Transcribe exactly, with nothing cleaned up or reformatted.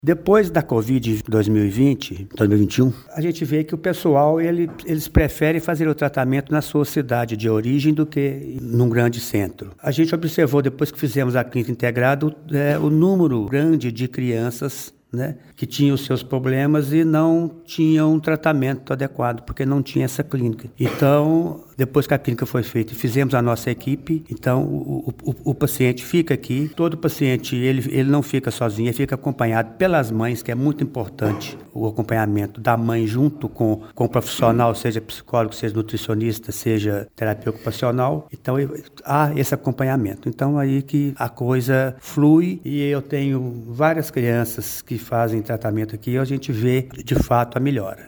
Depois da Covid dois mil e vinte, dois mil e vinte e um, a gente vê que o pessoal, ele, eles preferem fazer o tratamento na sua cidade de origem do que num grande centro. A gente observou, depois que fizemos a clínica integrada, é, o número grande de crianças, né, que tinham os seus problemas e não tinham um tratamento adequado, porque não tinha essa clínica. Então, depois que a clínica foi feita e fizemos a nossa equipe, então o, o, o paciente fica aqui. Todo paciente, ele, ele não fica sozinho, ele fica acompanhado pelas mães, que é muito importante o acompanhamento da mãe junto com, com o profissional, seja psicólogo, seja nutricionista, seja terapia ocupacional. Então, há esse acompanhamento. Então, aí que a coisa flui e eu tenho várias crianças que fazem tratamento aqui e a gente vê, de fato, a melhora.